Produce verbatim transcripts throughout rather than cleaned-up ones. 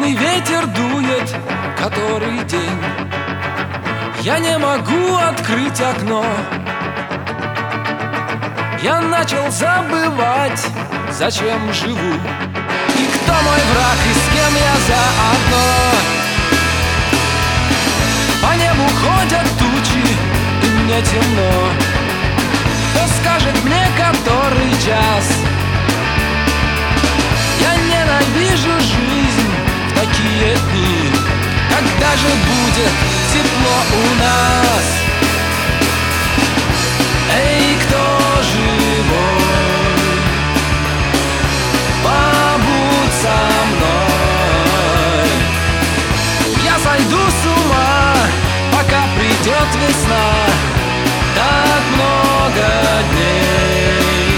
холодный ветер дует который день. Я не могу открыть окно. Я начал забывать, зачем живу и кто мой враг, и с кем я заодно. По небу ходят тучи, и мне темно. Кто скажет мне, который час? Я ненавижу жизнь в такие дни. Когда же будет тепло у нас? Эй, кто живой, побудь со мной. Я сойду с ума, пока придет весна. Так много дней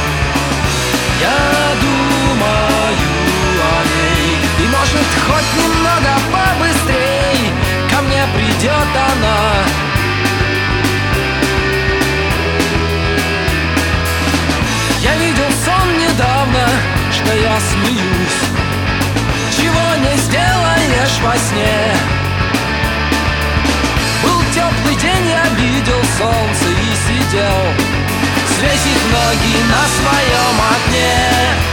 я думаю о ней. И может хоть немного побыстрей ко мне придет она. Я видел сон недавно, что я смеюсь. Чего не сделаешь во сне. Был теплый день, я видел солнце и сидел, свесив ноги на своем окне.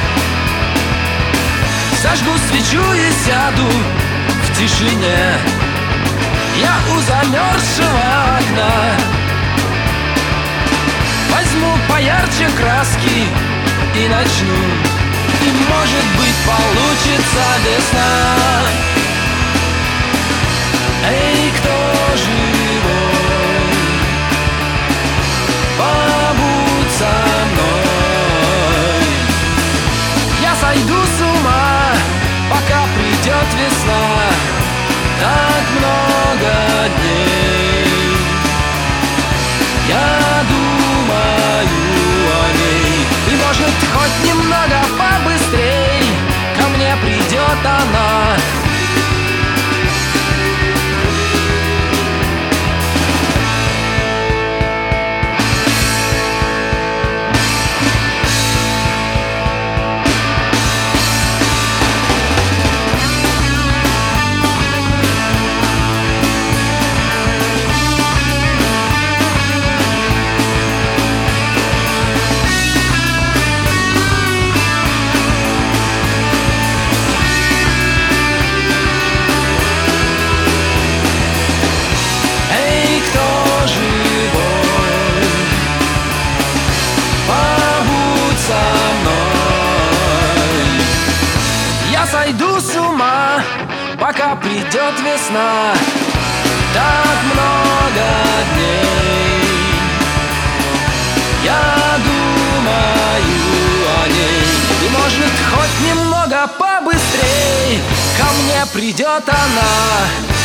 Зажгу свечу и сяду в тишине. Я у замерзшего окна. Возьму поярче краски и начну. И может быть получится весна. Эй, кто живой, побудь со мной. Я сойду с ума, пока придет весна. Так много дней я думаю о ней. И может хоть немного побыстрей ко мне придет она. Сойду с ума, пока придет весна. Так много дней я думаю о ней. И может хоть немного побыстрей ко мне придет она.